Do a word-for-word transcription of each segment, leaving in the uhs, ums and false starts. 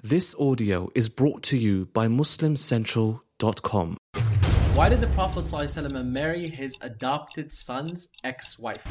This audio is brought to you by Muslim Central dot com. Why did the Prophet ﷺ marry his adopted son's ex-wife?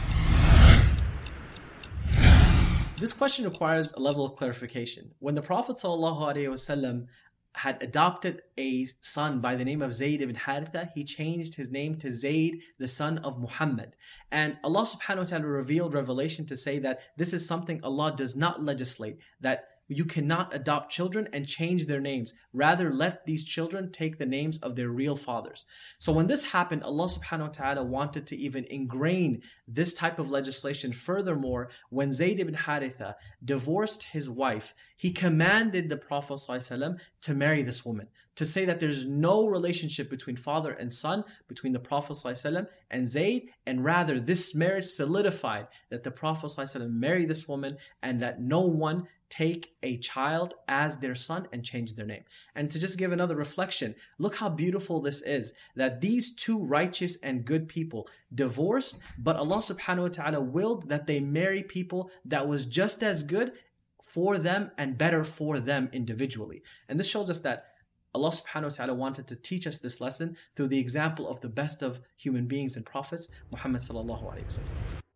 This question requires a level of clarification. When the Prophet ﷺ had adopted a son by the name of Zayd ibn Haritha, he changed his name to Zayd, the son of Muhammad. And Allah subhanahu wa ta'ala revealed revelation to say that this is something Allah does not legislate, that you cannot adopt children and change their names. Rather, let these children take the names of their real fathers. So when this happened, Allah subhanahu wa ta'ala wanted to even ingrain this type of legislation. Furthermore, when Zayd ibn Haritha divorced his wife, he commanded the Prophet ﷺ to marry this woman, to say that there's no relationship between father and son, between the Prophet ﷺ and Zayd, and rather this marriage solidified that the Prophet ﷺ marry this woman and that no one take a child as their son and change their name. And to just give another reflection, look how beautiful this is, that these two righteous and good people divorced, but Allah subhanahu wa ta'ala willed that they marry people that was just as good for them and better for them individually. And this shows us that Allah subhanahu wa ta'ala wanted to teach us this lesson through the example of the best of human beings and prophets, Muhammad sallallahu alayhi wa sallam.